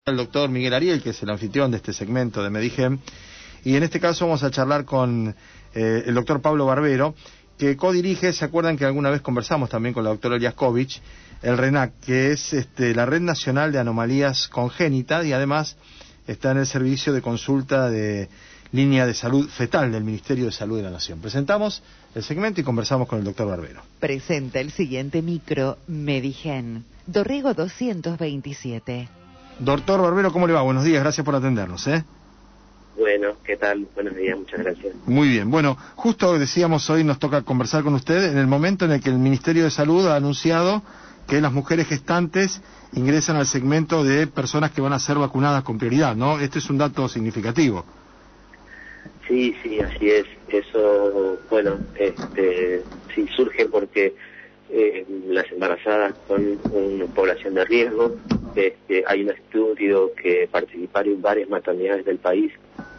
El doctor Miguel Ariel, que es el anfitrión de este segmento de Medigem, y en este caso vamos a charlar con el doctor Pablo Barbero, que codirige, ¿se acuerdan que alguna vez conversamos también con la doctora Eliaskovich, el RENAC, que es la Red Nacional de Anomalías Congénitas, y además está en el servicio de consulta de línea de salud fetal del Ministerio de Salud de la Nación? Presentamos el segmento y conversamos con el doctor Barbero. Presenta el siguiente micro Medigem, Dorrego 227. Doctor Barbero, ¿cómo le va? Buenos días, gracias por atendernos, Bueno, ¿qué tal? Buenos días, muchas gracias. Muy bien, bueno, justo decíamos hoy nos toca conversar con usted en el momento en el que el Ministerio de Salud ha anunciado que las mujeres gestantes ingresan al segmento de personas que van a ser vacunadas con prioridad, ¿no? Este es un dato significativo. Sí, así es. Eso, bueno, sí surge porque las embarazadas son una población de riesgo. Hay un estudio que participaron varias maternidades del país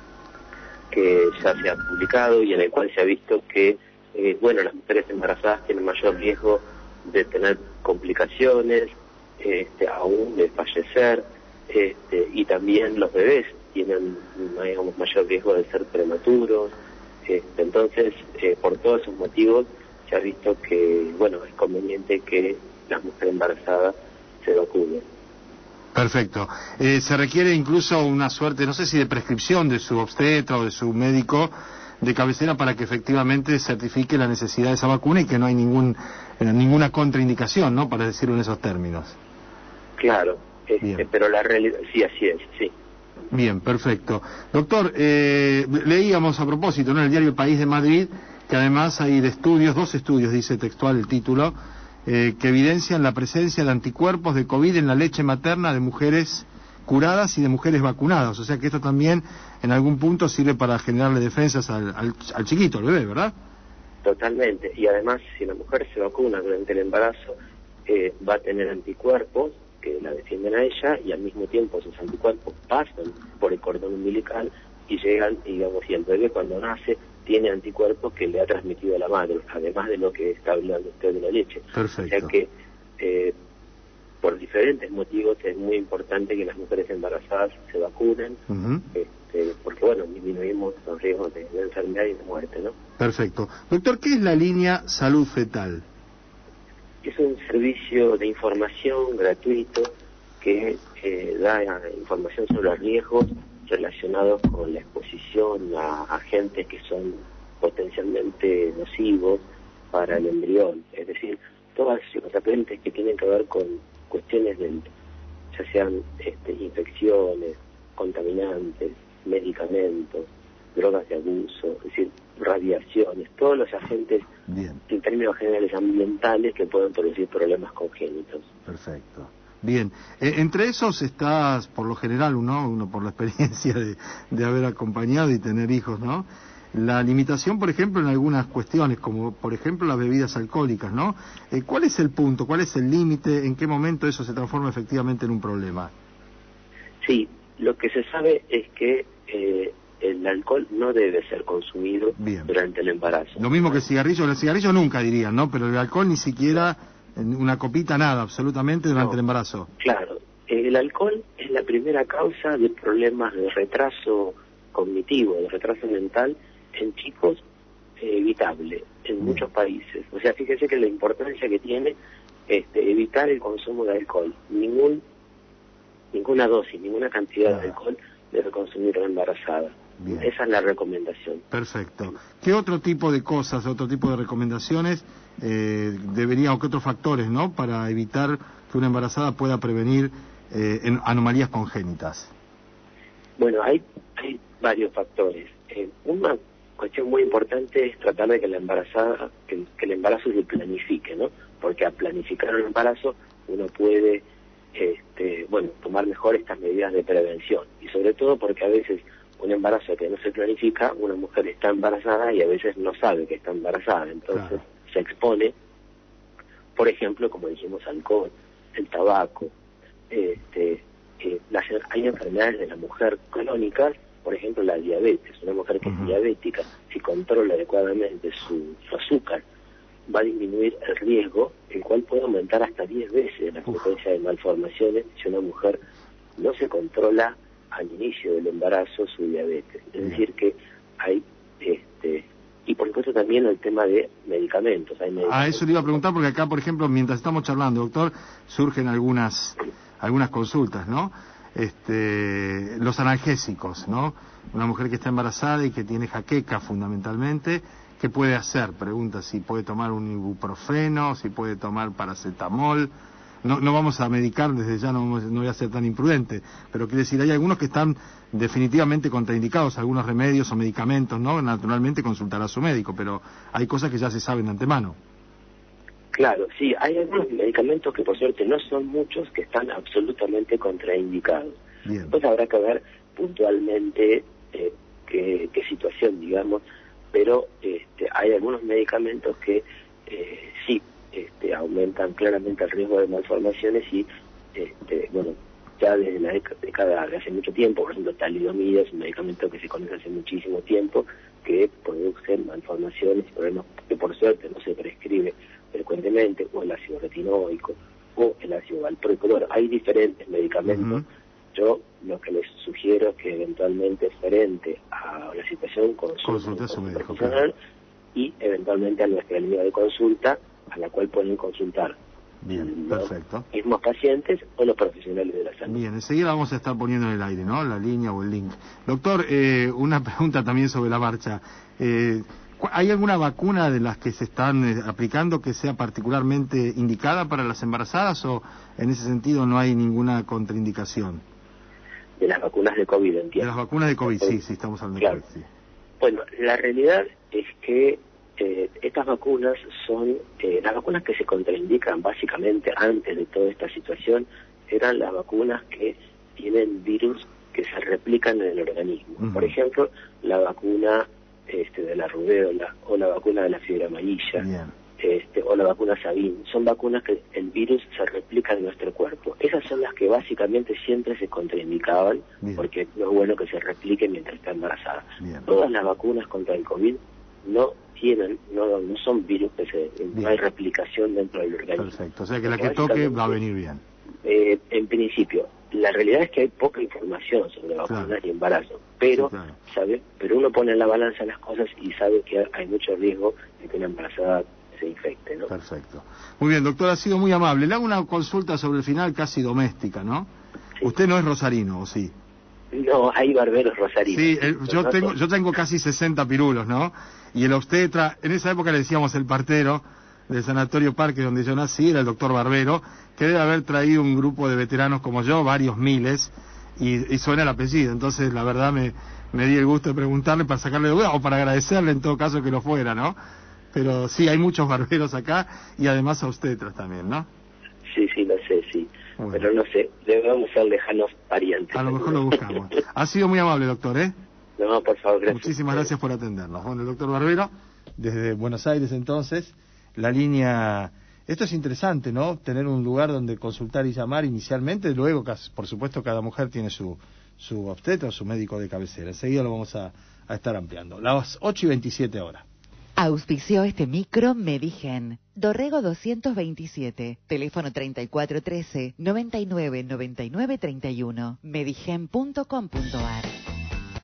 que ya se ha publicado y en el cual se ha visto que, las mujeres embarazadas tienen mayor riesgo de tener complicaciones, aún de fallecer, y también los bebés tienen, digamos, mayor riesgo de ser prematuros. Entonces, por todos esos motivos, se ha visto que, es conveniente que las mujeres embarazadas se vacunen. Perfecto. Se requiere incluso una suerte, no sé si de prescripción de su obstetra o de su médico de cabecera para que efectivamente certifique la necesidad de esa vacuna y que no hay ninguna contraindicación, ¿no? Para decirlo en esos términos. Claro, pero la realidad, sí, así es, sí. Bien, perfecto. Doctor, leíamos a propósito, ¿no?, en el diario El País de Madrid, que además hay dos estudios, dice textual el título, que evidencian la presencia de anticuerpos de COVID en la leche materna de mujeres curadas y de mujeres vacunadas. O sea que esto también en algún punto sirve para generarle defensas al chiquito, al bebé, ¿verdad? Totalmente. Y además, si la mujer se vacuna durante el embarazo, va a tener anticuerpos que la defienden a ella, y al mismo tiempo esos anticuerpos pasan por el cordón umbilical y llegan, y el bebé cuando nace tiene anticuerpos que le ha transmitido a la madre, además de lo que está hablando usted de la leche. Perfecto. O sea que, por diferentes motivos, es muy importante que las mujeres embarazadas se vacunen, porque, disminuimos los riesgos de enfermedad y de muerte, ¿no? Perfecto. Doctor, ¿qué es la línea salud fetal? Es un servicio de información gratuito que da información sobre los riesgos relacionados con la exposición a agentes que son potencialmente nocivos para el embrión, es decir, todas las patentes que tienen que ver con cuestiones ya sean infecciones, contaminantes, medicamentos, drogas de abuso, es decir, radiaciones, todos los agentes, en términos generales ambientales, que pueden producir problemas congénitos. Perfecto. Bien, entre esos está, por lo general, uno por la experiencia de haber acompañado y tener hijos, ¿no? La limitación, por ejemplo, en algunas cuestiones, como por ejemplo las bebidas alcohólicas, ¿no? ¿Cuál es el punto? ¿Cuál es el límite? ¿En qué momento eso se transforma efectivamente en un problema? Sí, lo que se sabe es que el alcohol no debe ser consumido durante el embarazo. Lo mismo que el cigarrillo nunca dirían, ¿no? Pero el alcohol ni siquiera, una copita, nada, absolutamente durante el embarazo. Claro, el alcohol es la primera causa de problemas de retraso cognitivo, de retraso mental en chicos, evitable en muchos países. O sea, fíjese que la importancia que tiene evitar el consumo de alcohol. Ninguna dosis, ninguna cantidad de alcohol debe consumir la embarazada. Esa es la recomendación. Perfecto. ¿Qué otro tipo de cosas, otro tipo de recomendaciones debería, o qué otros factores, ¿no?, para evitar que una embarazada pueda prevenir anomalías congénitas? Bueno, hay varios factores. Una cuestión muy importante es tratar de que la embarazada, que el embarazo se planifique, ¿no? Porque al planificar un embarazo uno puede tomar mejor estas medidas de prevención, y sobre todo porque a veces un embarazo que no se planifica, una mujer está embarazada y a veces no sabe que está embarazada, entonces se expone, por ejemplo, como dijimos, alcohol, el tabaco, hay enfermedades de la mujer crónicas, por ejemplo la diabetes. Una mujer que es diabética, si controla adecuadamente su azúcar, va a disminuir el riesgo, el cual puede aumentar hasta 10 veces la frecuencia de malformaciones si una mujer no se controla al inicio del embarazo su diabetes. Es decir, que hay, y por supuesto también el tema de medicamentos. Eso le iba a preguntar, porque acá, por ejemplo, mientras estamos charlando, doctor, surgen algunas consultas, ¿no? Los analgésicos, ¿no? Una mujer que está embarazada y que tiene jaqueca fundamentalmente, ¿qué puede hacer? Pregunta si puede tomar un ibuprofeno, si puede tomar paracetamol. No vamos a medicar desde ya, no voy a ser tan imprudente, pero quiere decir, hay algunos que están definitivamente contraindicados, algunos remedios o medicamentos, ¿no? Naturalmente consultará a su médico, pero hay cosas que ya se saben de antemano. Claro, sí, hay algunos medicamentos que por suerte no son muchos, que están absolutamente contraindicados. Bien. Pues habrá que ver puntualmente qué situación, digamos, pero hay algunos medicamentos que sí aumentan claramente el riesgo de malformaciones y, bueno, ya desde la década de hace mucho tiempo, por ejemplo, talidomida es un medicamento que se conoce hace muchísimo tiempo, que produce malformaciones y problemas que por suerte no se prescribe frecuentemente, o el ácido retinoico, o el ácido valproico. Hay diferentes medicamentos. Yo lo que les sugiero es que eventualmente, frente a la situación, consulte a su médico profesional, y eventualmente a nuestra línea de consulta, a la cual pueden consultar bien, perfecto. Los mismos pacientes o los profesionales de la salud. Bien, enseguida vamos a estar poniendo en el aire, ¿no? La línea o el link. Doctor, una pregunta también sobre la marcha. ¿Hay alguna vacuna de las que se están aplicando que sea particularmente indicada para las embarazadas, o en ese sentido no hay ninguna contraindicación? De las vacunas de COVID, entiendo. De las vacunas de COVID, sí, estamos hablando de COVID, sí. Bueno, la realidad es que estas vacunas son, las vacunas que se contraindican básicamente antes de toda esta situación, eran las vacunas que tienen virus que se replican en el organismo. Por ejemplo, la vacuna de la rubéola, o la vacuna de la fiebre amarilla, o la vacuna Sabin. Son vacunas que el virus se replica en nuestro cuerpo. Esas son las que básicamente siempre se contraindicaban, porque no es bueno que se replique mientras está embarazada. Todas las vacunas contra el COVID no son virus no hay replicación dentro del organismo. Perfecto, o sea que la que toque va a venir bien. En principio, la realidad es que hay poca información sobre vacunas y embarazo, pero pero uno pone en la balanza las cosas y sabe que hay mucho riesgo de que una embarazada se infecte, ¿no? Perfecto. Muy bien, doctor, ha sido muy amable. Le hago una consulta sobre el final casi doméstica, ¿no? Sí. Usted no es rosarino, ¿o sí? No, hay barberos rosarinos. Sí, yo tengo casi 60 pirulos, ¿no? Y el obstetra, en esa época le decíamos el partero del Sanatorio Parque donde yo nací, era el doctor Barbero, que debe haber traído un grupo de veteranos como yo, varios miles, y suena el apellido. Entonces, la verdad, me di el gusto de preguntarle para sacarle duda, o para agradecerle en todo caso que lo fuera, ¿no? Pero sí, hay muchos barberos acá, y además obstetras también, ¿no? Sí, lo sé, sí. Bueno. Pero no sé, debemos ser lejanos parientes. A lo mejor lo buscamos. Ha sido muy amable, doctor, ¿eh? No, por favor, gracias. Muchísimas gracias por atendernos. Bueno, el doctor Barbero, desde Buenos Aires entonces, la línea... Esto es interesante, ¿no? Tener un lugar donde consultar y llamar inicialmente, luego, por supuesto, cada mujer tiene su obstetra, su médico de cabecera. Enseguida lo vamos a estar ampliando. Las 8:27 horas. Auspició este micro Medigen. Dorrego 227, teléfono 3413-999931, medigen.com.ar.